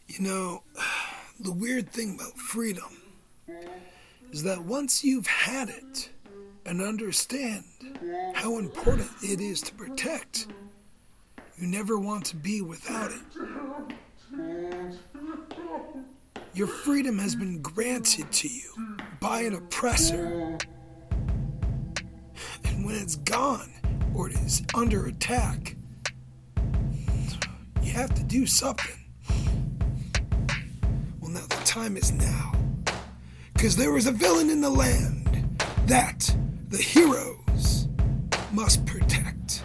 You know, the weird thing about freedom is that once you've had it and understand how important it is to protect, you never want to be without it. Your freedom has been granted to you by an oppressor. And when it's gone, or it is under attack, you have to do something. Well, now the time is now. Because there is a villain in the land that the heroes must protect.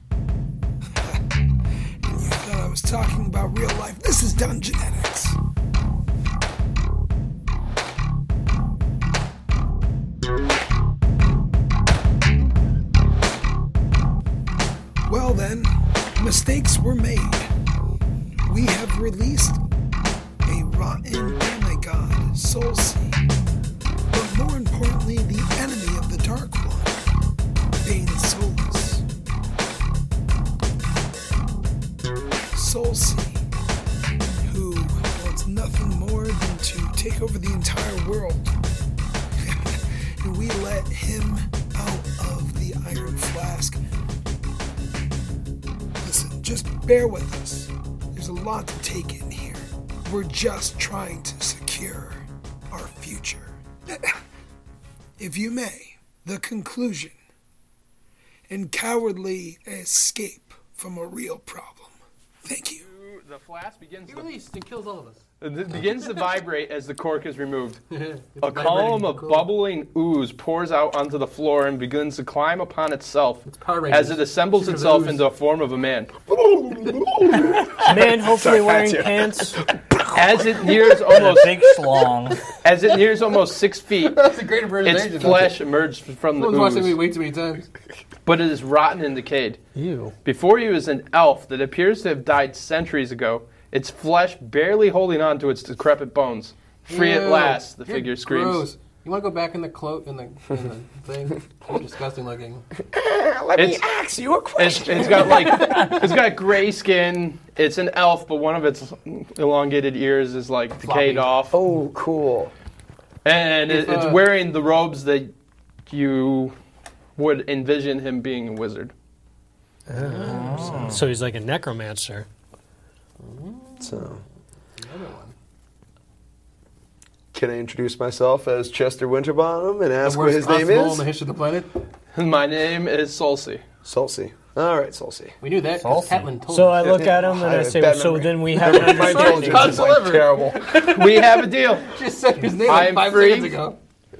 And you thought I was talking about real life. This is Dungeonetics. Well then, mistakes were made. We have released a rotten demigod, Soul Sea. But more importantly, the enemy of the Dark One, Bane Solus. Soul Sea, who wants nothing more than to take over the entire world. And we let him out of the Iron Flask. Listen, just bear with us. There's a lot to take in here. We're just trying to secure our future. If you may, the conclusion. And cowardly escape from a real problem. Thank you. The flask begins He released and kills all of us. It begins to vibrate as the cork is removed. A column of bubbling ooze pours out onto the floor and begins to climb upon itself as it assembles itself into a form of a man. Man, hopefully wearing pants. As it nears almost big schlong. As it nears almost 6 feet, That's a great impersonation. its flesh emerged from the Someone's watching me ooze, way too many times. but it is rotten and decayed. Ew. Before you is an elf that appears to have died centuries ago, its flesh barely holding on to its decrepit bones. Free at Ew, last, the you're figure screams. Gross. You want to go back in the cloak in the thing? You're disgusting looking. Let me ask you a question. It's got gray skin. It's an elf, but one of its elongated ears is like decayed off. Oh, cool. And it's wearing the robes that you would envision him being a wizard. Oh. So he's like a necromancer. So, can I introduce myself as Chester Winterbottom and ask what his name in is? the history of the planet. My name is Solsey. Solsey. All right, Solsey. We knew that because Catlin told So us. I look at him and I say, bad so memory. then we have an understanding. It's like terrible. We have a deal. Just said his name I'm like 5 free. seconds ago.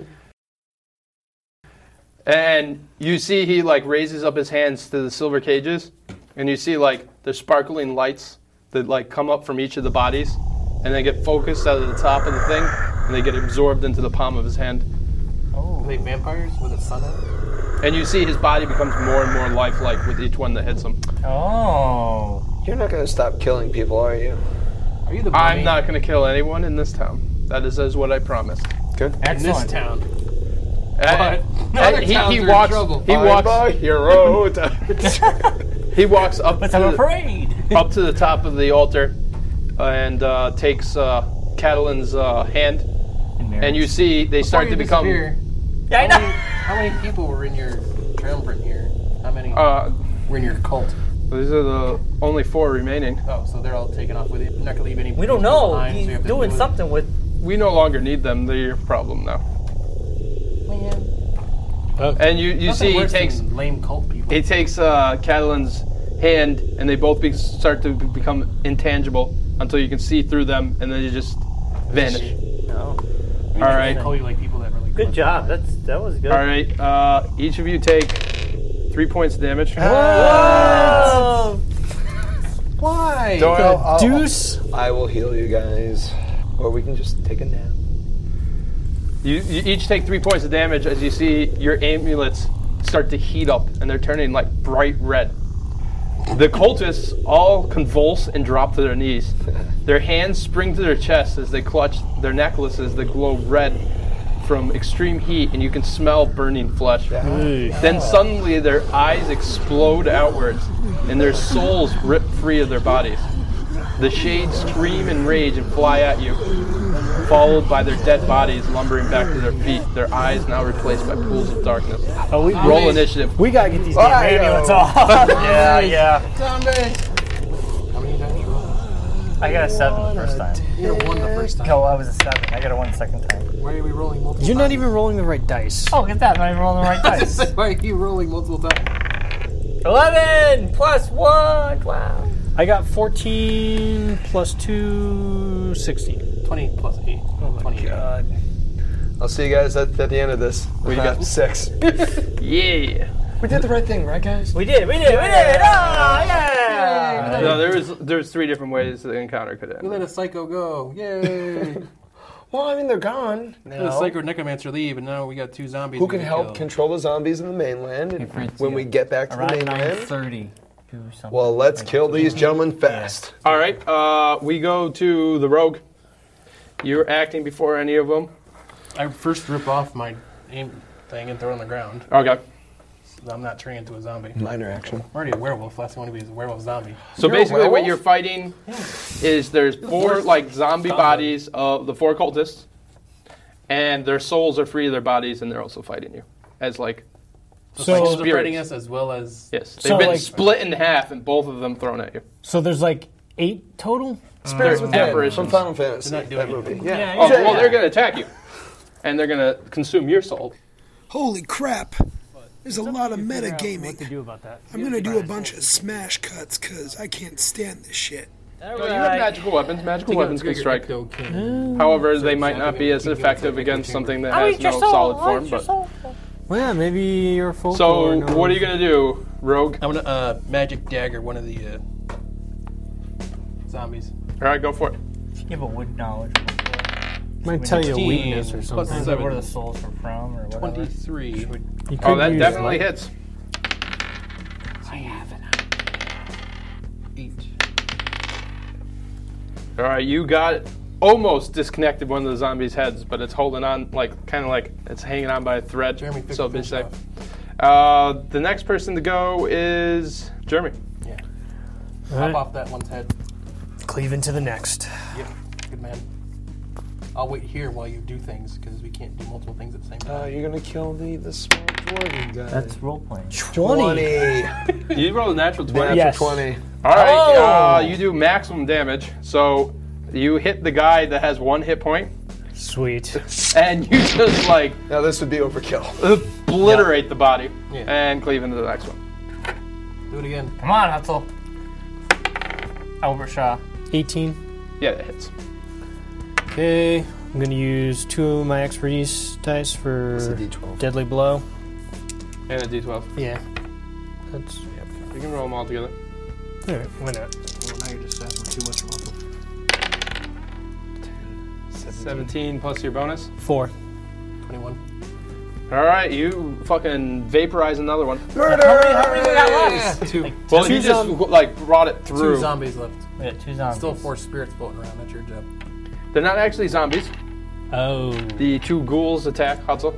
And you see he like raises up his hands to the silver cages, and you see like the sparkling lights that like come up from each of the bodies, and they get focused out of the top of the thing, and they get absorbed into the palm of his hand. Are they vampires with a sun out? And you see his body becomes more and more lifelike with each one that hits him. Oh. You're not going to stop killing people, are you? Are you the I'm mummy not going to kill anyone in this town. That is what I promised. Good. in this Excellent. town? And Other he towns are in walks. trouble. He walks. Bye, hero. He walks up Let's have a to parade. up to the top of the altar, and takes Catalin's hand. And you see they start to become. Yeah, I know. How many people were in your triumvirate here? How many were in your cult? These are the only 4 remaining. Oh, so they're all taken off with you. You're not gonna leave any. We don't people know. behind, so you He's have to doing do it. something with. We no longer need them. They're your problem now. Man, And you nothing see he worse takes than lame cult people. he takes Catalin's hand, and they both start to become intangible until you can see through them, and then you just vanish. No. All right. They call you like people that really. Good job. That was good. All right. Each of you take 3 points of damage. Whoa! Why? Doyle, Deuce. I will heal you guys. Or we can just take a nap. You each take 3 points of damage as you see your amulets start to heat up, and they're turning like bright red. The cultists all convulse and drop to their knees. Their hands spring to their chests as they clutch their necklaces that glow red from extreme heat, and you can smell burning flesh. Then suddenly their eyes explode outwards, and their souls rip free of their bodies. The shades scream in rage and fly at you, followed by their dead bodies lumbering back to their feet, their eyes now replaced by pools of darkness. Roll initiative. We gotta get these damn amulets off. Yeah. Zombie! How many times you roll? I got a 7 the first time. You got a 1 the first time. No, I was a 7. I got a 1 second time. Why are we rolling multiple You're times? not even rolling the right dice. Oh, look at that. I'm not even rolling the right dice. Why are you rolling multiple times? 11 plus 1. Wow. I got 14 plus 2, 16. 20 plus 8. Oh my 28. God. I'll see you guys at the end of this. We got 6. Yeah. We did the right thing, right, guys? We did. Oh, yeah. No, there was 3 different ways the encounter could We end. let a psycho go. Yay! Well, I mean, they're gone. Let a psycho necromancer leave, and now we got 2 zombies. Who we can gotta help kill. control the zombies in the mainland and Friends, when we get back to the Around mainland? 9:30. Do something. Well, let's kill these gentlemen fast. All right, we go to the rogue. You're acting before any of them. I first rip off my aim thing and throw it on the ground. Okay. So I'm not turning into a zombie. Minor action. I'm already a werewolf. Last thing I want to be is a werewolf zombie. So You're a basically, what werewolf? you're fighting is there's 4 like zombie bodies of the 4 cultists, and their souls are free of their bodies, and they're also fighting you as like So So- souls are spirits. fighting us as well as... yes, they've So, been like- split in half, and both of them thrown at you. So there's like 8 total? Spirits They're Within apparitions. from Final Fantasy. They're not doing That movie. anything. Yeah. Oh, well, they're going to attack you, and they're going to consume your soul. Holy crap. There's a lot of What to metagaming. do about that? I'm gonna do a bunch of smash cuts because I can't stand this shit. No, you have magical weapons. Magical weapons can strike. King. However, they might not be as effective against something that has no solid form. But Well, yeah, maybe you're full. so, what are you going to do, rogue? I'm going to magic dagger one of the zombies. All right, go for it. You have a wood knowledge. Might tell you a 16 weakness or plus something. Is that seven. where the souls are from or whatever? 23. You Oh, could that use definitely light. hits. I have it. 8. All right, you got almost disconnected one of the zombies' heads, but it's holding on, like kind of like it's hanging on by a thread. Jeremy, pick so the be fish safe. off. The next person to go is Jeremy. Yeah. All Pop right. off that one's head. Cleave into the next. Yep. Good man. I'll wait here while you do things because we can't do multiple things at the same time. You're gonna kill the small dwarven guy. That's role playing. 20. You rolled a natural 20. Yes. 20. All right, Oh! you do maximum damage. So you hit the guy that has 1 hit point, Sweet. and you just like Now this would be overkill. obliterate the body Yeah. and cleave into the next one. Do it again. Come on, Hutzel. Overshaw. 18. Yeah, that hits. Okay, I'm gonna use 2 of my expertise dice for It's a D12. deadly blow. And a d12. Yeah. That's You can roll them all together. alright, why not? Well, now you're just asking too much muscle. 17 plus your bonus. 4. 21. All right, you fucking vaporize another one. How many we got left? 2. Well, Two you just like brought it 2 through. zombies left. We got 2 zombies. Still 4 spirits floating around. That's your job. They're not actually zombies. Oh. The 2 ghouls attack Hutzel.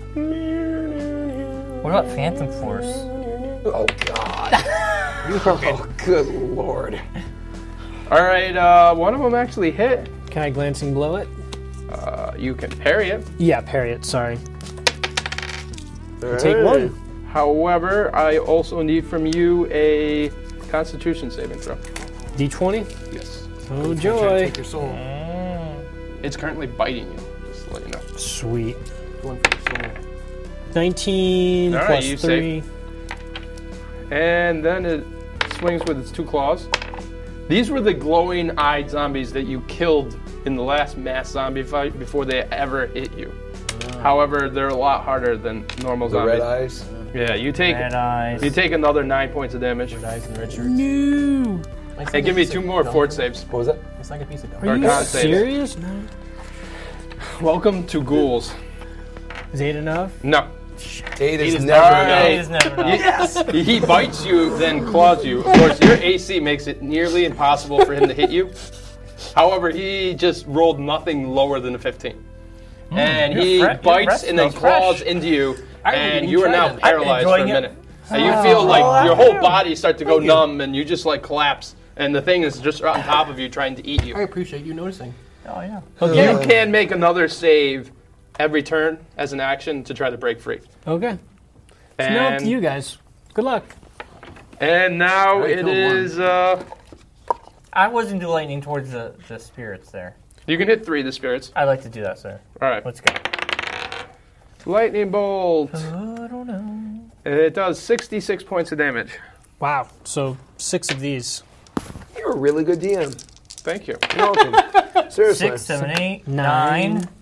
What about Phantom Force? Oh, God. Oh, good Lord. All right, one of them actually hit. Can I glancing blow it? You can parry it. Yeah, parry it, sorry. All Take right. 1. However, I also need from you a Constitution saving throw. D20. Yes. Oh, joy. Take your soul. It's currently biting you, just to let you know. Sweet. Going for your soul. 19 All right, plus you 3. And then it swings with its 2 claws. These were the glowing-eyed zombies that you killed in the last mass zombie fight before they ever hit you. However, they're a lot harder than normal The zombies. red eyes. Yeah, you take Red eyes. another 9 points of damage. Dice and Richards. No. And give me 2 more fort saves. What was that? It's like a piece of gum. Are you con saves. serious? No. Welcome to ghouls. Is 8 enough? No. 8 is is never all enough. right. It is never enough. Yes. He bites you, then claws you. Of course, your AC makes it nearly impossible for him to hit you. However, he just rolled nothing lower than a 15. And you're he fresh. Your bites breath and then smells fresh. claws into you, I and wouldn't you are even now try that. paralyzed for a enjoying it. minute. And you feel like Oh, your thank whole you. body start to go numb, and you just like collapse and the thing is just on top of you trying to eat you. I appreciate you noticing. Oh, yeah. You can make another save every turn as an action to try to break free. Okay. So now up to And, you guys. Good luck. and now Alright, it kill is. I wasn't do lightning towards the spirits there. You can hit 3 of the spirits. I'd like to do that, sir. All right. Let's go. Lightning bolt. I don't know. It does 66 points of damage. Wow. So 6 of these. You're a really good DM. Thank you. You're welcome. Seriously. 6, 7, 8, 9. 9.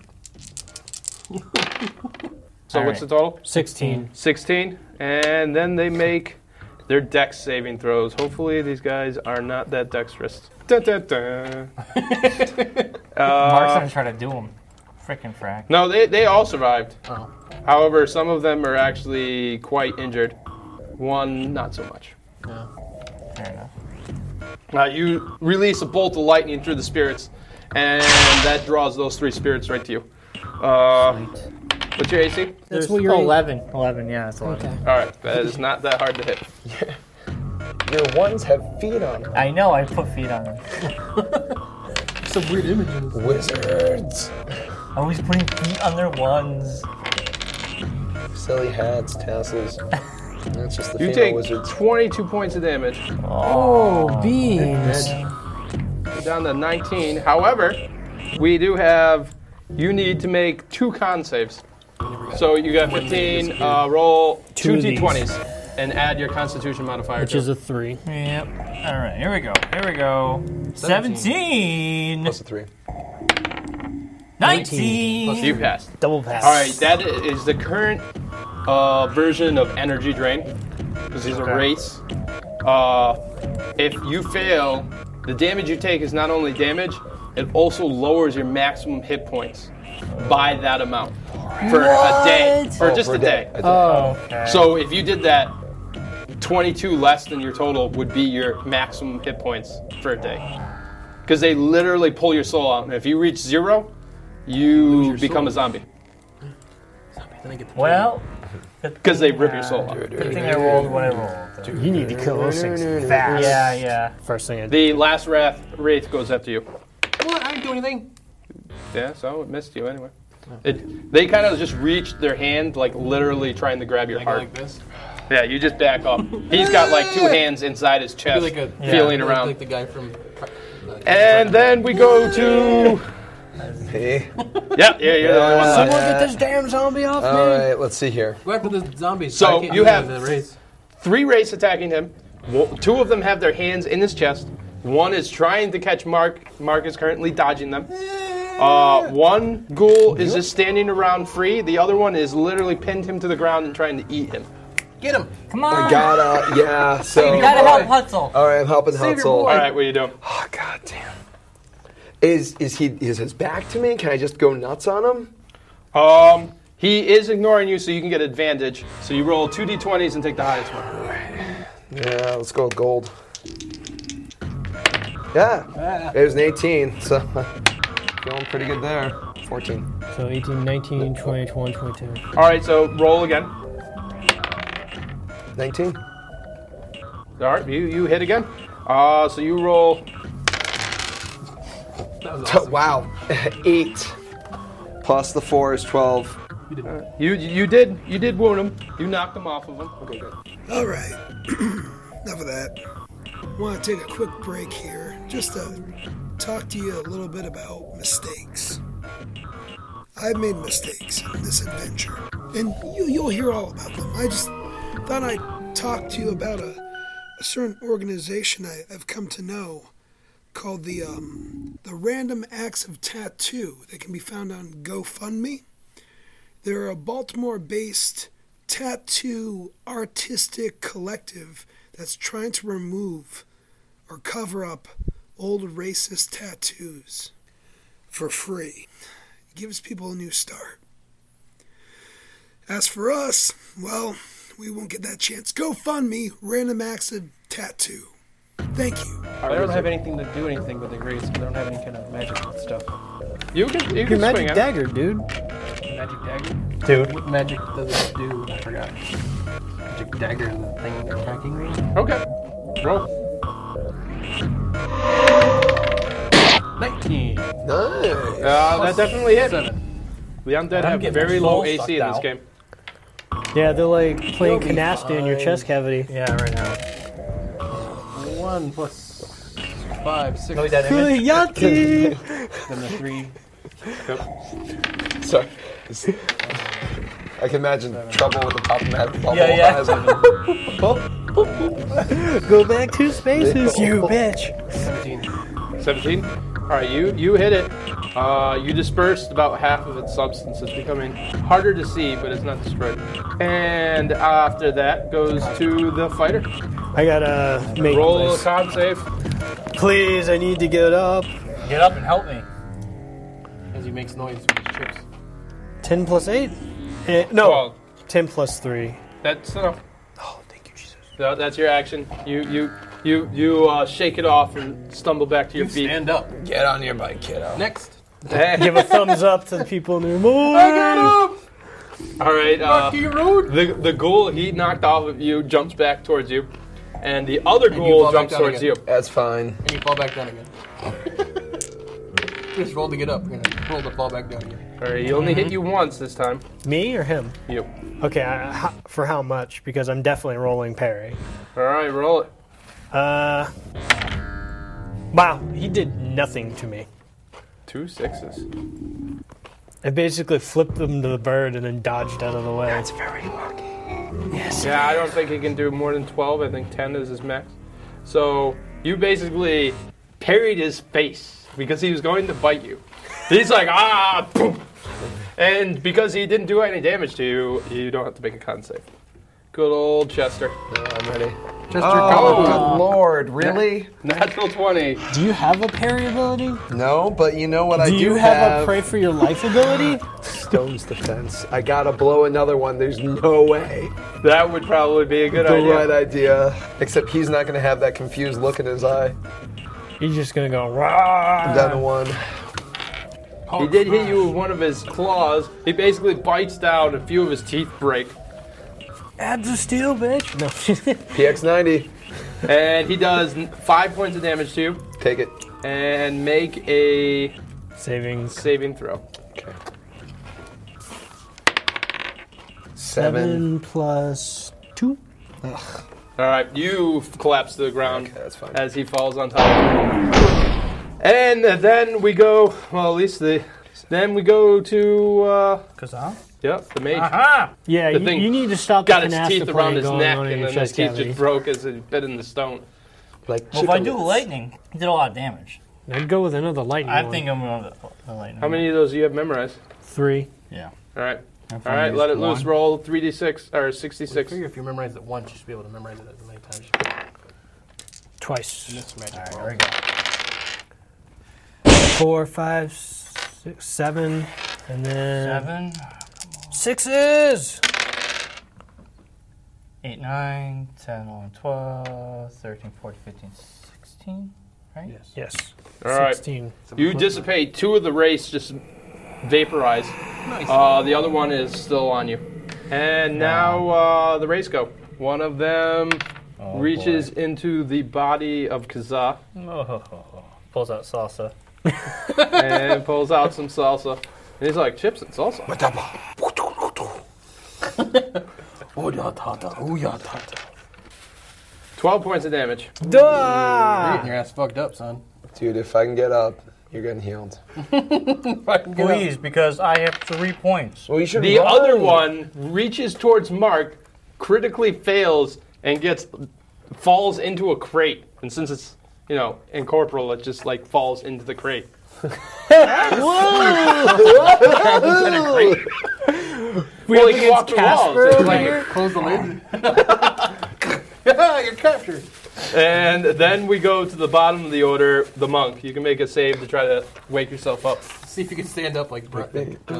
So All what's right. the total? 16. 16. And then they make their dex saving throws. Hopefully these guys are not that dexterous. Dun, dun, dun. Mark's gonna try to do them. Frickin' frack. No, they all survived. Oh. However, some of them are actually quite injured. One, not so much. Yeah. Fair enough. You release a bolt of lightning through the spirits, and that draws those 3 spirits right to you. Sweet. What's your AC? That's what you're 11. 11, yeah, that's 11. Okay. All right, that is not that hard to hit. Your ones have feet on them. I know, I put feet on them. Some weird images. Wizards. Always putting feet on their ones. Silly hats, tassels. That's just the You female take wizards. 22 points of damage. Oh, beans. You're down to 19. However, we do have. You need to make 2 con saves. So you got 15. Roll 2 of these. d20s and add your Constitution modifier. Which to is it. a 3. Yep. All right, here we go. Here we go. 17. Plus a 3. 19. You passed. Double pass. All right, that is the current version of Energy Drain. This is a race. If you fail, the damage you take is not only damage, it also lowers your maximum hit points by that amount for a day. For just for a day. Oh. Okay. So if you did that, 22 less than your total would be your maximum hit points for a day. Because they literally pull your soul out. And if you reach 0, you your become soul. a zombie. Then I get the Well, Because they rip your soul out. good thing I rolled what I rolled. You need to kill those things fast. Yeah, yeah. First thing I do. The last wraith goes after you. What? I didn't do anything. Yeah, so it missed you anyway. They kind of just reached their hand, like literally trying to grab your I go heart. like this. Yeah, you just back up. He's got like 2 hands inside his Be chest, like a feeling like, around. like the guy from. And then we go to. Hey. Yeah, you're the only one left. Someone get this damn zombie off All me. right, let's see here. Go after the zombies. So, I can't you do have- the race. 3 wraiths attacking him. 2 of them have their hands in his chest. 1 is trying to catch Mark. Mark is currently dodging them. 1 ghoul is just standing around free. The other one is literally pinned him to the ground and trying to eat him. Get him. Come on. I gotta, yeah, so. You gotta help Hutzel. All right, I'm helping Save your Hutzel. All right, what are you doing? Oh, god damn. Is his back to me? Can I just go nuts on him? He is ignoring you, so you can get advantage. So you roll 2 d20s and take the highest one. Yeah, let's go with gold. Yeah, it was an 18, so feeling pretty good there. 14. So 18, 19, 20, 21, 22. All right, so roll again. 19. All right, you hit again. So you roll. That was awesome. Wow, 8 plus the 4 is 12. You did wound him. You knocked him off of him. Okay, good. All right. Enough of that. I want to take a quick break here just to talk to you a little bit about mistakes. I've made mistakes in this adventure, and you'll hear all about them. I just thought I'd talk to you about a certain organization I've come to know called the Random Acts of Tattoo. They can be found on GoFundMe. They're a Baltimore-based tattoo artistic collective that's trying to remove or cover up old racist tattoos for free. It gives people a new start. As for us, well, we won't get that chance. GoFundMe, Random Acts of Tattoo. Thank you. They don't have anything to do anything with the race. They don't have any kind of magic stuff. You can Your swing magic it. dagger, dude. Magic dagger? Dude. What magic does it do? I forgot. Magic dagger, the thing attacking me? Okay. Roll. Nice. That definitely hit. 7. The undead have getting very my low soul AC sucked in this out. game. Yeah, they're like playing You'll be canasta in your fine. chest cavity. Yeah, right now. 1 plus 5, 6. Look at that image. Yucky! Then the 3. Sorry. I can imagine trouble with the top of that bubble. Yeah. Go back 2 spaces, you bitch. 17. 17. All right, you hit it. You dispersed about half of its substance. It's becoming harder to see, but it's not destroyed. And after that goes to the fighter. I gotta make Roll a con save. Please, I need to get up. Get up and help me. As he makes noise with his chips. 10 plus 8? No, Well, 10 plus 3. that's enough. Oh, thank you, Jesus. So that's your action. You shake it off and stumble back to your feet. Stand up. Get on your bike, kiddo. Next. Give a thumbs up to the people in the room. All right. Rocky Road. The ghoul he knocked off of you jumps back towards you, and the other And you ghoul fall back jumps down towards again. you. That's fine. And you fall back down again. Just roll to get up. You're gonna roll to fall back down again. All right. He only hit you once this time. Me or him? You. Okay, for how much? Because I'm definitely rolling parry. All right. Roll it. Wow, he did nothing to me. 2 6s. I basically flipped him to the bird and then dodged out of the way. That's very lucky. Yes. Yeah, I don't think he can do more than 12. I think 10 is his max. So you basically parried his face because he was going to bite you. He's like, boom. And because he didn't do any damage to you, you don't have to make a con save. Good old Chester. I'm ready. Chester, Oh, good lord. Really? Natural 20. Do you have a parry ability? No, but you know what I Do do you have a pray for your life ability? Stone's defense. I gotta blow another one. There's no way. That would probably be a good The idea. right idea. Except he's not gonna have that confused look in his eye. He's just gonna go rah. I'm down to 1. He did hit you with one of his claws. He basically bites down, a few of his teeth break. Abs of steel, bitch. No. PX90. And he does 5 points of damage to you. Take it. And make a Savings. saving throw. Okay. 7. 7 plus 2. All right, you collapse to the ground Okay, that's fine. as he falls on top of you. And then we go, well, at least then we go to, Kazan? the mage. Aha! Yeah, The you, thing you need to stop the Got his canasta teeth play around his going neck, on in and your then his chest teeth cavity. just broke as it bit in the stone. Like Well, if I do chicklets. lightning, he did a lot of damage. I'd go with another lightning I one. think I'm going to the lightning. How many of those do you have memorized? 3. Yeah. All right. If All I right, use let it loose. one. Roll 3d6, or I 66. figure if you memorize it once, you should be able to memorize it as many times. Twice. That's magic. All right, there we go. 4, 5, 6, 7, and then 7, 6s. 8, 9, 10, 11, 12, 13, 14, 15, 16, right? Yes. Yes. All right. 16. You dissipate. 2 of the race just vaporize. Nice. The other one is still on you. And now the race go. One of them reaches into the body of Kazaa Oh, pulls out salsa. and pulls out some salsa. And he's like, chips and salsa. 12 points of damage. You're getting your ass fucked up, son. Dude, if I can get up, you're getting healed. Please, because I have 3 points. Well, you should The run. other one reaches towards Mark, critically fails, and falls into a crate. And since it's, incorporeal, it just falls into the crate. Well, he can walk through walls. It's like- Close the lid. You're captured. And then we go to the bottom of the order, the monk. You can make a save to try to wake yourself up. See if you can stand up like Brett.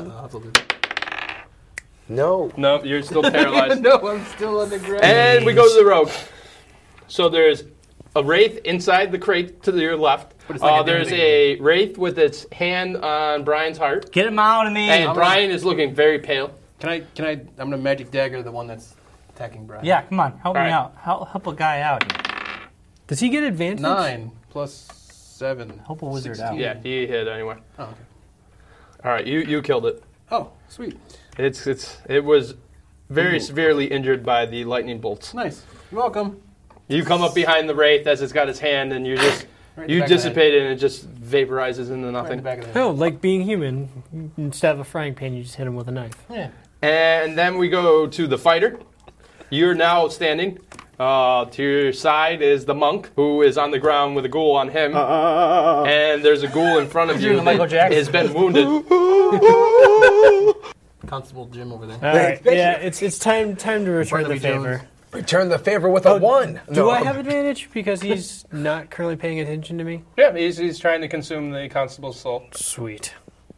No. No, you're still paralyzed. No, I'm still on the ground. And we go to the rogue. So there's a wraith inside the crate to your left. But it's like a There's ding-ding. a wraith with its hand on Brian's heart. Get him out of me! And Brian is looking very pale. Can I? I'm gonna magic dagger the one that's attacking Brian. Yeah, come on, help All me right. out. Help a guy out here. Does he get advantage? 9 plus 7. Hope a wizard 16. out. Yeah, he hit anyway. Oh, okay. All right, you killed it. Oh, sweet. It was very severely injured by the lightning bolts. Nice. You're welcome. You come up behind the wraith as it's got its hand, and you just Right in the you back of the dissipate it, and it just vaporizes into Right in the nothing. back of the head. Oh, like being human. Instead of a frying pan, you just hit him with a knife. Yeah. And then we go to the fighter. You're now standing. To your side is the monk, who is on the ground with a ghoul on him. And there's a ghoul in front of You're you the Michael that Jackson. has been wounded. Constable Jim over there. All right, yeah, it's time to return the Barnaby favor. Jones. Return the favor with a 1. Do I have advantage because he's not currently paying attention to me? Yeah, he's trying to consume the constable's soul. Sweet.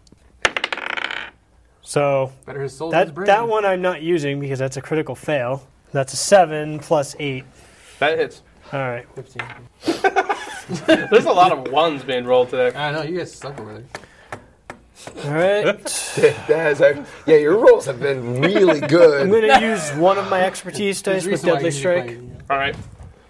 So Better his soul than his brain. that one I'm not using because that's a critical fail. That's a 7 plus 8. That hits. All right. 15. There's a lot of ones being rolled today. I know, you guys suck over there. All right. Yeah, your rolls have been really I'm good. going to use one of my expertise dice There's with a reason why Deadly you Strike. need to fight, All right.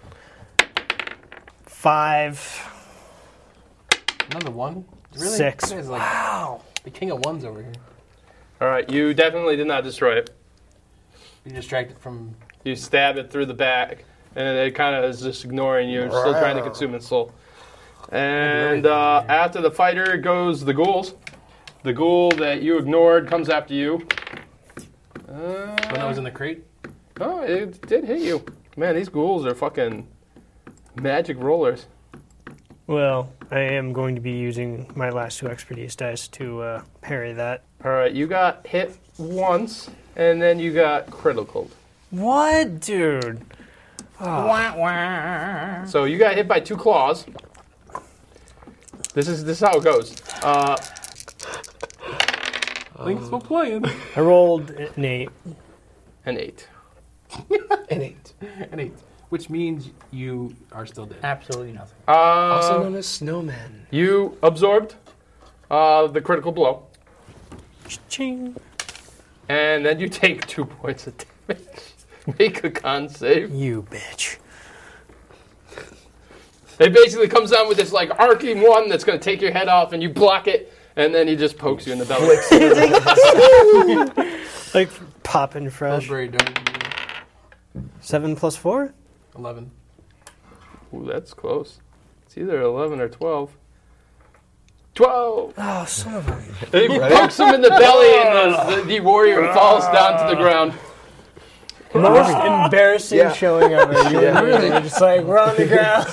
5. Another 1? Really? 6. You guys are like the king of ones over here. All right. You definitely did not destroy it. You distracted from... You stab it through the back, and it kind of is just ignoring you, still trying to consume its soul. And after the fighter goes the ghouls. The ghoul that you ignored comes after you. When I was in the crate? Oh, it did hit you. Man, these ghouls are fucking magic rollers. Well, I am going to be using my last 2 expertise dice to parry that. All right, you got hit once, and then you got critical. What, dude? So you got hit by 2 claws. This is how it goes. Link's still playing. I rolled an 8. An 8. An 8. An 8. Which means you are still dead. Absolutely nothing. Also known as snowman. You absorbed the critical blow, Ching. and then you take 2 points of damage. Make a con save. You bitch. It basically comes down with this like arcing one that's going to take your head off, and you block it, and then he just pokes you in the belly. Like popping That was fresh. very dumb. 7 plus 4? 11. Ooh, that's close. It's either 11 or 12. 12! Oh, son of a... He pokes him in the belly, and the warrior falls down to the ground. Most embarrassing showing ever. You're just like, we're on the ground.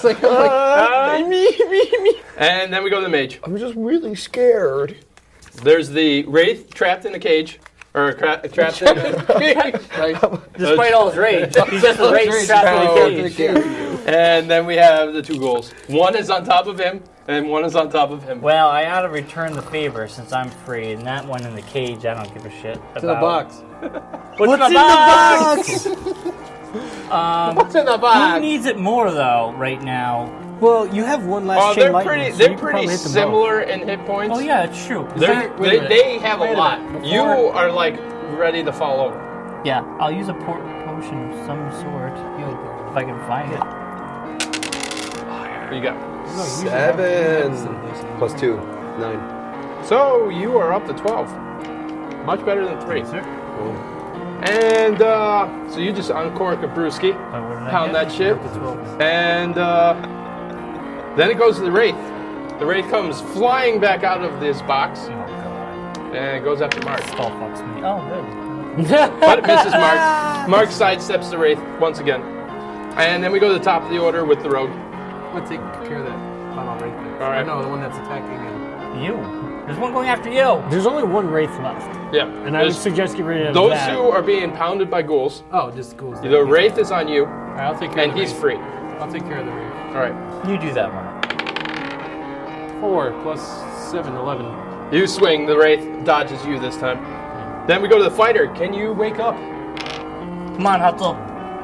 And then we go to the mage. I'm just really scared. There's the wraith trapped in a cage. Or trapped in a... Despite all his rage, he's just a rage trapped in a cage. And then we have the 2 ghouls. One is on top of him, and one is on top of him. Well, I ought to return the favor since I'm free, and that one in the cage, I don't give a shit about. To the box. What's in the box? What's in the Who box? needs it more though right now? Well, you have one last chain They're lightning, pretty. so They're you can pretty probably hit them similar in hit points. Oh yeah, it's true. They have a lot. You are like ready to fall over. Yeah, I'll use a potion of some sort if I can find it. What you got? 7 plus 2. 9. So you are up to 12. Much better than 3. Sir. Cool. And so you just uncork a brewski, pound that shit, and then it goes to the wraith. The wraith comes flying back out of this box, Oh god. and it goes after Mark. Skull fucks me. Oh good. But it misses Mark. Mark sidesteps the wraith once again. And then we go to the top of the order with the rogue. I'm going to take care of that final right there. All right. No, the one that's attacking You. There's one going after you. There's only one wraith left, Yeah. and I would suggest get rid of Those that. 2 are being pounded by ghouls. Oh, just ghouls. The wraith is on you, All right, I'll take care and of the he's wraith. free. I'll take care of the wraith. All right. You do that, Mark. 4 plus 7, 11. You swing. The wraith dodges you this time. Then we go to the fighter. Can you wake up? Come on, Hutzel.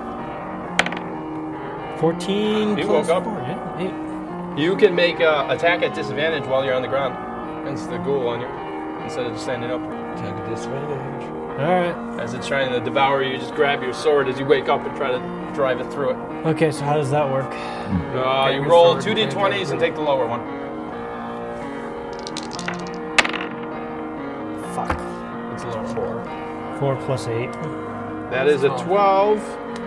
14 He plus woke up. 4, yeah. 8. You can make attack at disadvantage while you're on the ground. Hence the ghoul on you, instead of just standing up. Attack a disadvantage. All right. As it's trying to devour you, just grab your sword as you wake up and try to drive it through it. Okay, so how does that work? You roll 2d20s and take the lower one. Fuck. It's a little 4. 4 plus 8. That is a 12.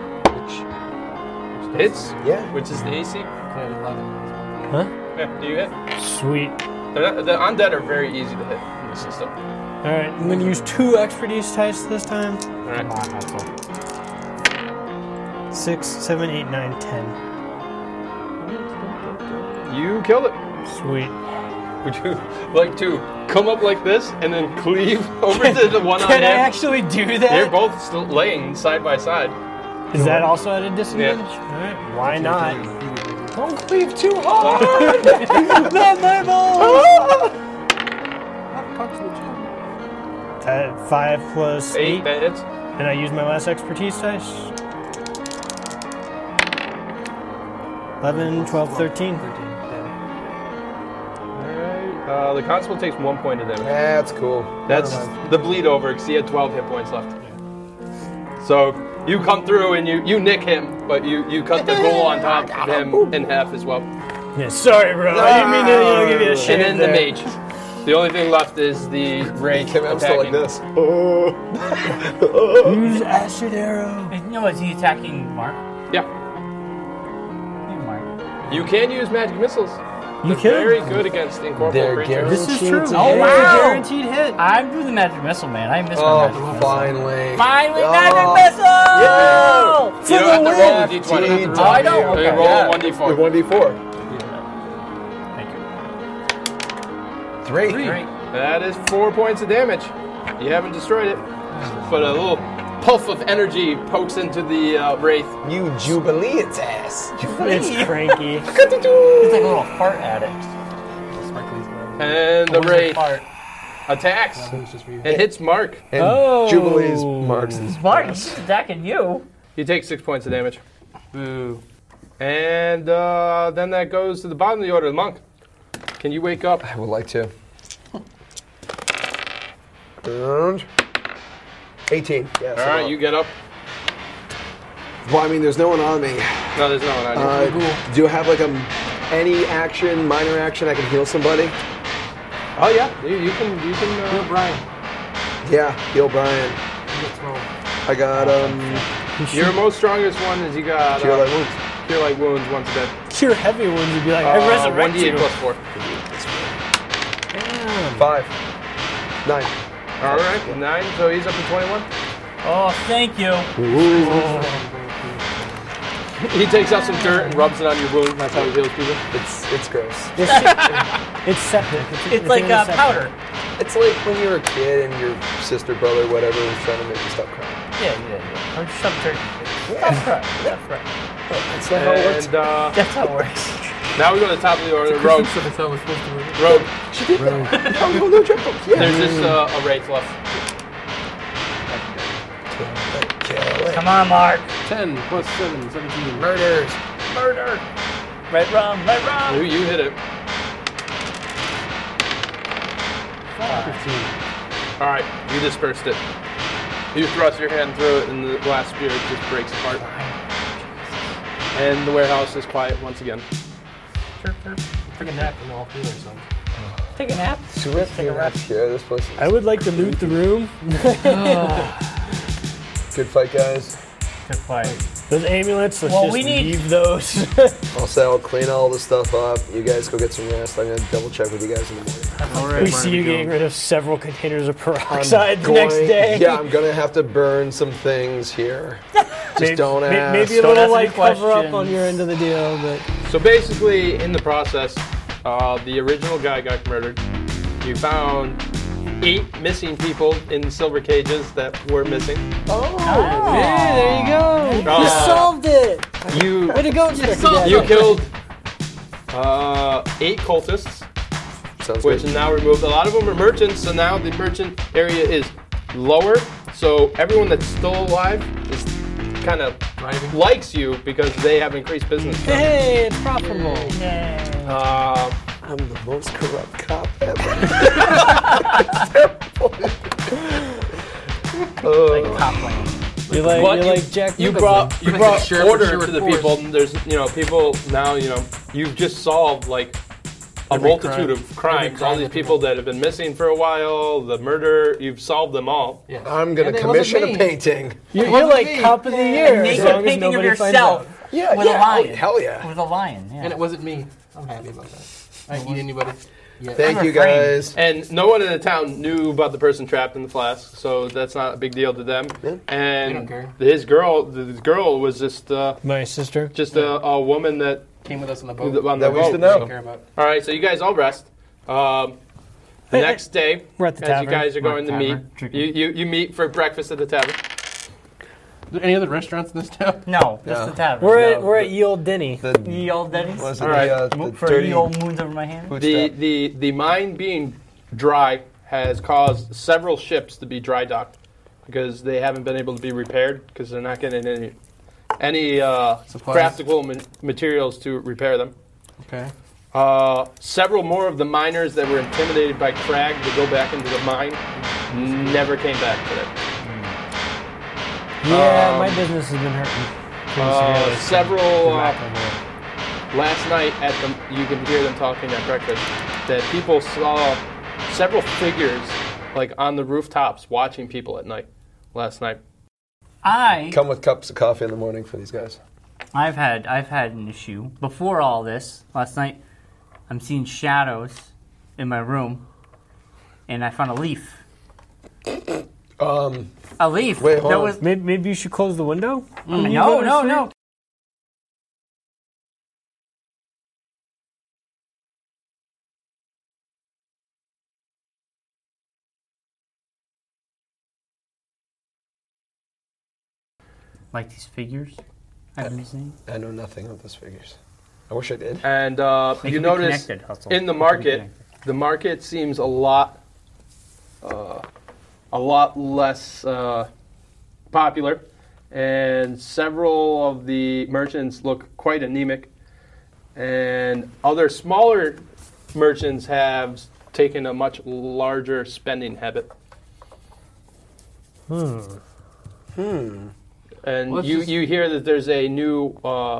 Hits, Yeah. which is the AC. Okay, 11. Huh? Yeah, do you hit? Sweet. The undead are very easy to hit in the system. Alright, I'm gonna use 2 expertise dice this time. Alright. Come on, Hansel. 6, 7, 8, 9, 10. You killed it. Sweet. Would you like to come up like this and then cleave over to the one on Can I him? actually do that? They're both still laying side by side. Is that also at a disadvantage? Alright, why not? Don't cleave too hard. Not my balls! 5 plus 8. 8, that hits. And I use my last expertise dice. 11, 12, 13. Alright. The constable takes 1 point of damage. That's cool. That's the bleed over because he had 12 hit points left. So you come through and you nick him, but you cut the ghoul on top of him in half as well. Yeah, sorry, bro. I didn't mean to give you a shit. And then the mage. The only thing left is the wraith I'm still like attacking. this. Use acid arrow. No, is he attacking Mark? Yeah. Hey, Mark. You can use magic missiles. You They're very can. good against incorporeal They're creatures. This is true. Guaranteed to Oh, hit. wow. Guaranteed hit. I'm doing the magic missile, man. I missed my Oh, magic missile. finally. Finally, Oh. magic missile! You don't have to roll a d20. Oh, I don't. You Okay. roll Yeah. a 1d4. With 1d4. Thank you. 3. That is 4 points of damage. You haven't destroyed it, but a little puff of energy pokes into the wraith. You jubilee its ass. It's cranky. He's like a little fart addict. And the Wizard wraith fart. attacks It's just for you. and hits Mark. And Oh. Jubilee's marks. Mark, he's attacking you. He takes 6 points of damage. Boo. And then that goes to the bottom of the order, the monk. Can you wake up? I would like to. And 18. Yes. All right, you get up. Well, I mean, there's no one on me. No, there's no one on you. Do you have like any action, minor action, I can heal somebody? Oh yeah, you can. Kill Brian. Yeah, heal Brian. I got Your most strongest one is you got cure light wounds. cure light wounds once a day. Cure heavy ones, you'd be like, I resurrect 1d8 you. plus 4. Damn. 5. 9. All right, 9. So he's up to 21. Oh, thank you. He takes out some dirt and rubs it on your wound. That's how he heals people. It's gross. It's septic. It's like septic. powder. It's like when you were a kid and your sister, brother, whatever, was trying to make you stop crying. Yeah. Or some turkey. That's right. That's right. That's not how it works. And That's how it works. now we go to the top of the order. Rogue. That's how it's supposed to work. Rogue. She did that. No joke. Yeah. There's this a wraith left. Kill it. Come on, Mark. 10 plus 7, 17. Murders. Murder. Right, wrong. Right, wrong. Ooh, you hit it. 15. All right, you dispersed it. You thrust your hand through it, and the glass spirit just breaks apart. And the warehouse is quiet once again. Take a nap and all through there, son. Take a nap. Swift Take a rest. here. This place is I would like to loot the room. good fight, guys. Good fight. Those amulets, let's Well, just we need- leave those. I'll say I'll clean all this stuff up. You guys go get some rest. I'm gonna double check with you guys in the morning. All right, we see you getting rid of several containers of peroxide the next day. Yeah, I'm gonna have to burn some things here. Just don't ask. Maybe a Don't little ask any like cover up on questions. your end of the deal, but So basically, in the process, the original guy got murdered. You found 8 missing people in silver cages that were missing. yeah, there you go. You Uh, solved it. You Way to go, Inspector Gadget. you killed 8 cultists, Sounds which good. now removed. A lot of them are merchants, so now the merchant area is lower. So everyone that's still alive is kind of Driving. likes you because they have increased business. Hey, it's profitable. I'm the most corrupt cop ever. Like top lane. You're like, But you're like Jack You Nicholson. brought Sheriff order Sherwood to the Forest. people. And there's people now. You've just solved like a Every multitude crime. of crimes. Every crime All these that people that have been missing for a while, the murder, you've solved them all. Yeah. I'm going And to it wasn't commission a me. painting. You're like cop of the year. Make as a long as painting of nobody finds yourself out. Yeah, with a lion. Oh, hell yeah. With a lion, yeah. And it wasn't me. I'm happy about that. I didn't eat anybody. Yeah. Thank I'm you, afraid. guys. And no one in the town knew about the person trapped in the flask, so that's not a big deal to them. Yeah. And They don't care. his girl, the girl was just My sister. a woman that Came with us on the boat. on That the we used boat. to know. Don't care about. All right, so you guys all rest. The Hey, next day, we're at the as you tavern. guys are We're going at to the meet, tavern, drinking. you meet for breakfast at the tavern. Are there any other restaurants in this town? No, just No. the tavern. We're at Ye Olde Denny. Ye Olde Denny's. Was it All right. the For dirty ye old moons over my hand. bootstrap? The mine being dry has caused several ships to be dry docked because they haven't been able to be repaired because they're not getting any Supplies. practical materials to repair them. Okay. Several more of the miners that were intimidated by Crag to go back into the mine never came back today. Yeah, my business has been hurting. pretty severely. Several Tobacco war. last night you can hear them talking at breakfast that people saw several figures like on the rooftops watching people at night last night. Come with cups of coffee in the morning for these guys. I've had an issue before all this. Last night, I'm seeing shadows in my room, and I found a leaf. A leaf. Wait, hold that on. was Maybe you should close the window? no. Like these figures I've been seeing. I know nothing of those figures. I wish I did. And They you can be notice connected, Hustle. in the They can be market, connected. the market seems a lot less popular, and several of the merchants look quite anemic, and other smaller merchants have taken a much larger spending habit. And Let's you, just- you hear that there's a new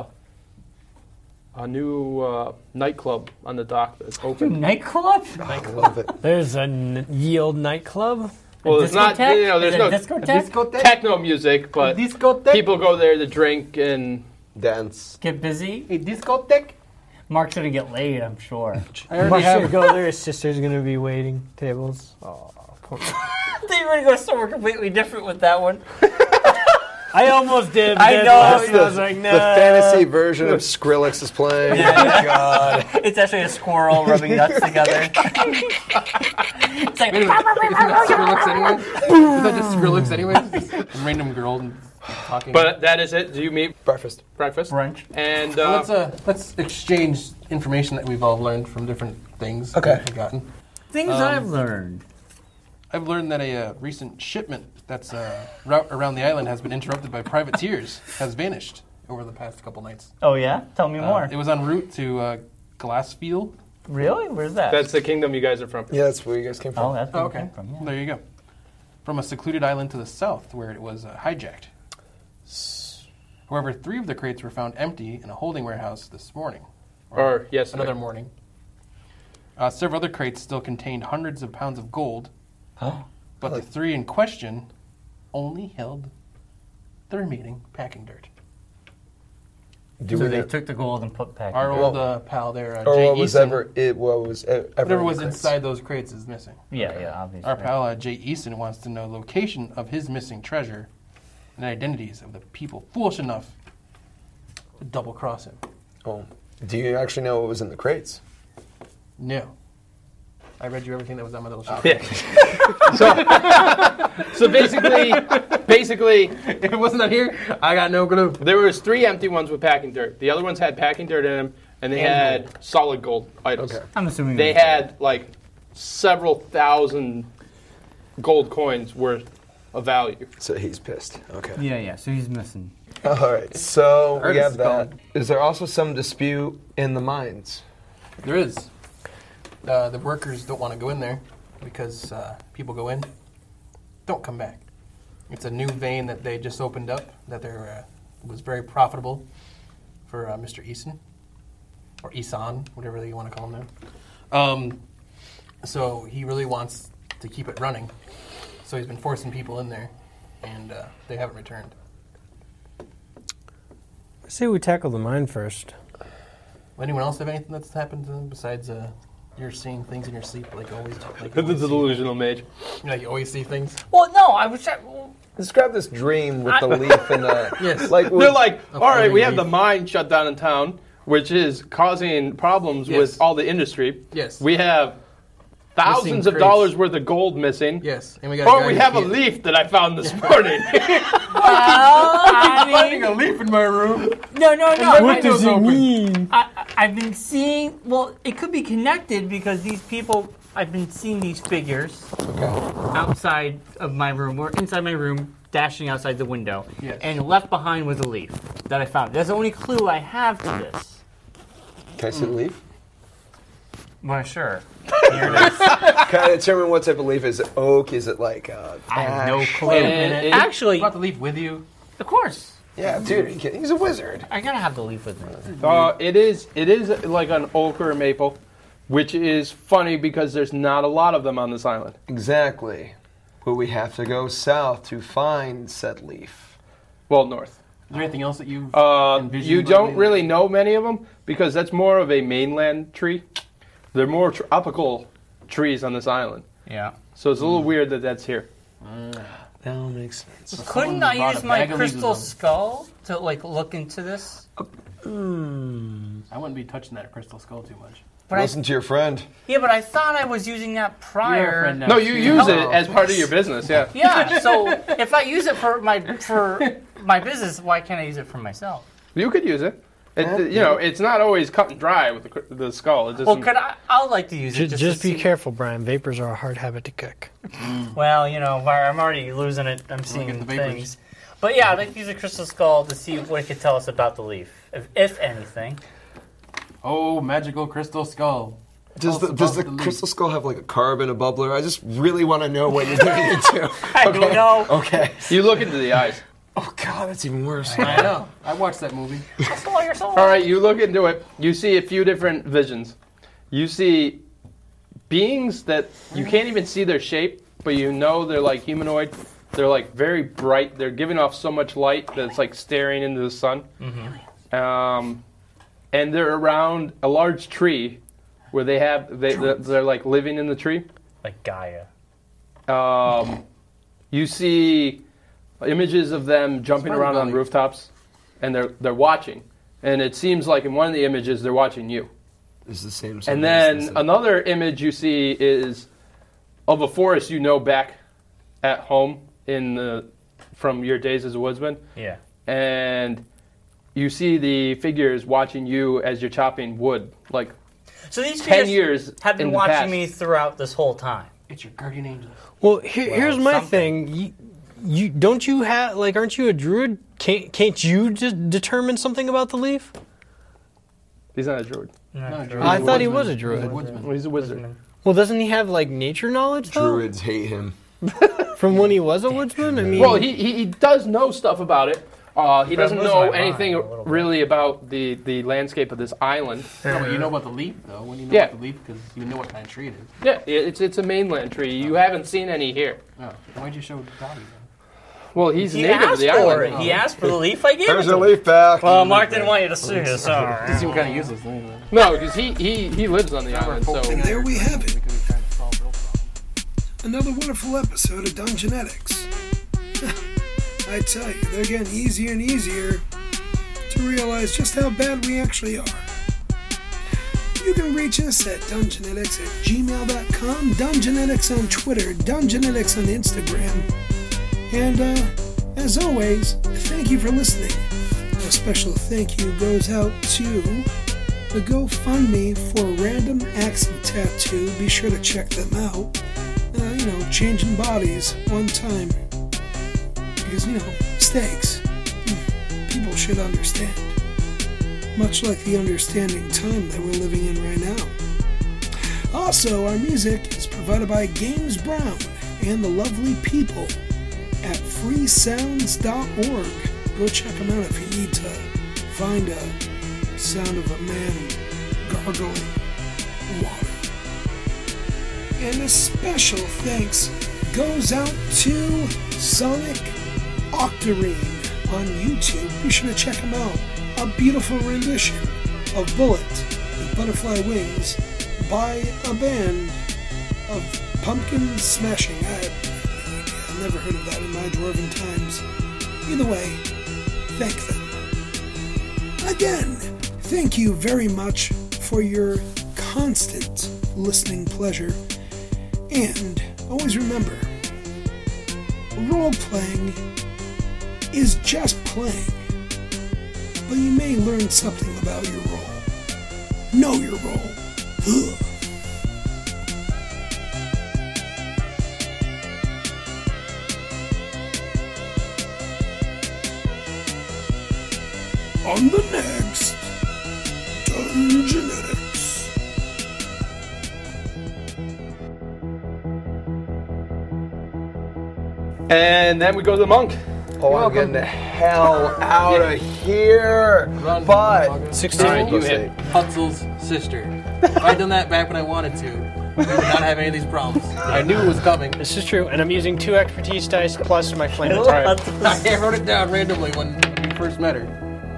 nightclub on the dock that's open. Nightclub? I love it. There's a Yield nightclub. Well, it's not. Discotheque? You know, there's Is it no a discotheque? techno music, but Discotheque. people go there to drink and Dance. Get busy. A discotheque. Mark's gonna get laid, I'm sure. I already Mark have. should go there. His sister's gonna be waiting tables. I think we're gonna go somewhere completely different with that one. I almost did. But I then know. last The- I was like, no. The fantasy version of Skrillex is playing. Oh my god. It's actually a squirrel rubbing nuts together. It's like, Wait a minute. Isn't that Skrillex anyways? Is that just Skrillex anyways? Just a random girl talking. But that is it. Do you meet Breakfast. breakfast? brunch. And Let's exchange information that we've all learned from different things. Okay. We've forgotten. Things I've learned. I've learned that a recent shipment that's route around the island has been interrupted by privateers, has vanished over the past couple nights. Oh yeah? Tell me more. It was en route to Glassfield. Really? Where's that? that's the kingdom you guys are from. Yeah, that's where you guys came from. oh, that's where Oh, it okay. came from. Yeah. There you go. From a secluded island to the south where it was hijacked. However, 3 of the crates were found empty in a holding warehouse this morning. Or yes, Another morning. Several other crates still contained hundreds of pounds of gold, but the 3 in question only held the remaining packing dirt. Do So we they know, took the gold and put back. Our in. old pal there, or Jay what was Eason, ever whatever was in the crates? inside those crates is missing. Yeah, obviously. Our pal Jay Eason wants to know location of his missing treasure and identities of the people foolish enough to double cross him. Oh, do you actually know what was in the crates? No. I read you everything that was on my little sheet. Yeah. So basically, If it wasn't on here, I got no clue. there was 3 empty ones with packing dirt. The other ones had packing dirt in them, and they And had solid gold items. Okay. I'm assuming They it was had like several thousand gold coins worth of value. So he's pissed. Okay. gold. Yeah. So he's missing. All right. So we Artist have is that. gone. Is there also some dispute in the mines? There is. The workers don't want to go in there because people go in, don't come back. It's a new vein that they just opened up that was very profitable for Mr. Eason, or Isan, whatever you want to call him So he really wants to keep it running. So he's been forcing people in there, and they haven't returned. I say we tackle the mine first. Anyone else have anything that's happened to them besides you're seeing things in your sleep like always? Like The delusional mage. you always see things. Well, no, I was. Describe this dream with the leaf and the... Yes. They're like, all right, we have leaf. the mine shut down in town, which is causing problems with all the industry. Yes. We have thousands Missing of crates. dollars worth of gold missing. Yes, and we got. Or we have a leaf that I found this morning. Finding a leaf in my room. No. What does it mean? I've been seeing. Well, it could be connected because these people. I've been seeing these figures outside of my room or inside my room, dashing outside the window, and left behind was a leaf that I found. That's the only clue I have to this. Can I see the leaf? Well, sure. Here it is. Can I determine what type of leaf? Is it oak? Is it like I have no clue. Wait a minute. Actually, You brought the leaf with you? of course, Yeah, dude, he's a wizard. I gotta have the leaf with me. It is like an oak or a maple, which is funny because there's not a lot of them on this island. Exactly. But we have to go south to find said leaf. Well, north. Is there anything else that you've envisioned? You don't really know many of them because that's more of a mainland tree. They're more tropical trees on this island. Yeah. So it's a little weird that that's here. That all makes sense. Couldn't I use my crystal skull to look into this? I wouldn't be touching that crystal skull too much. But Listen to your friend. Yeah, but I thought I was using that prior. No, you use it as part of your business, yeah. Yeah, so if I use it for my business, why can't I use it for myself? You could use it. It's not always cut and dry with the skull. It Well, I'd like to use it. Just to be see. careful, Brian. Vapors are a hard habit to cook. Well, I'm already losing it. I'm seeing at the vapors. things. But yeah, I'd like to use a crystal skull to see what it could tell us about the leaf, if anything. Oh, magical crystal skull. Does the crystal skull have like a carb and a bubbler? I just really want to know what you're digging into. I don't know. Okay. You look into the eyes. Oh God, that's even worse. I know. I watched that movie. Your soul. All right, you look into it. You see a few different visions. You see beings that you can't even see their shape, but you know they're like humanoid. They're like very bright. They're giving off so much light that it's like staring into the sun. Mm-hmm. And they're around a large tree where they're like living in the tree. Like Gaia. You see images of them jumping around on rooftops, and they're watching. And it seems like in one of the images they're watching you. It's the same. And then another image you see is of a forest you know back at home from your days as a woodsman. Yeah. And you see the figures watching you as you're chopping wood, like So these 10 figures years have been in the watching past. me throughout this whole time. It's your guardian angel. Well, here's my something. thing. You don't you have aren't you a druid? Can't you just determine something about the leaf? He's not a druid. I thought he was a druid. He's a wizard. Well, doesn't he have nature knowledge though? Druids hate him. From when he was a woodsman? I mean, Well, he does know stuff about it. He doesn't lose know my anything mind a little bit. really about the landscape of this island. No, but you know about the leaf, though. When you know Yeah. about the leaf, because you know what kind of tree it is. Yeah, it's a mainland tree. You haven't seen any here. Oh, why'd you show Dottie then? Well, he's He native of asked the for island. it. He asked for the leaf. I gave There's it a to him. leaf back. Well, Mark didn't want you to see it, so. It seemed kind of useless, anyway. No, because he lives on the island. So And there we have it. We could be trying to solve real problems. Another wonderful episode of Dungeonetics. I tell you, they're getting easier and easier to realize just how bad we actually are. You can reach us at dungeonetics@gmail.com, Dungeonetics on Twitter, Dungeonetics on Instagram. And as always, thank you for listening. A special thank you goes out to the GoFundMe for Random Acts of Tattoo. Be sure to check them out. Changing bodies one time. Because, mistakes. People should understand. Much like the understanding time that we're living in right now. Also, our music is provided by Games Brown and the lovely people at freesounds.org. Go check them out if you need to find a sound of a man gargling water. And a special thanks goes out to Sonic Octarine on YouTube. Be sure to check him out. A beautiful rendition of Bullet with Butterfly Wings by a band of pumpkin smashing. I've never heard of that in my dwarven times. Either way, thank them. Again, thank you very much for your constant listening pleasure. And always remember, role-playing is just playing, but you may learn something about your role. Know your role. Ugh. On the next Dungeonetics. And then we go to the monk. Oh, I'm getting the hell out of here. Run, But motherfucker. 16. All right, you hit. Hutzel's sister. If I'd done that back when I wanted to, we would not have any of these problems. I knew it was coming. This is true, and I'm using 2 expertise dice plus my flame retard. I wrote it down randomly when we first met her.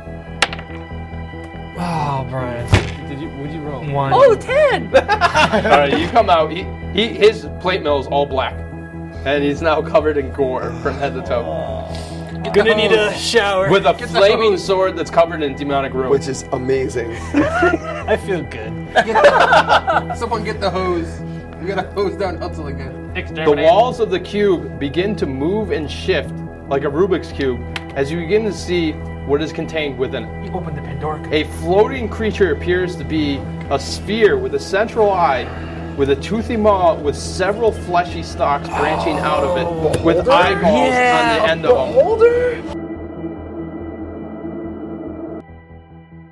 Oh, Brian. What'd you roll? 1. Oh, 10! All right, you come out. His plate mail is all black, and he's now covered in gore from head to toe, Gonna need a shower. with a Get the flaming hose. sword that's covered in demonic ruin. which is amazing. I feel good. Someone get the hose. We gotta hose down Hutzel again. The walls of the cube begin to move and shift like a Rubik's Cube as you begin to see what is contained within it. You opened the Pandora. A floating creature appears to be a sphere with a central eye, with a toothy maw with several fleshy stalks branching out of it, with eyeballs on the end of them. Beholder?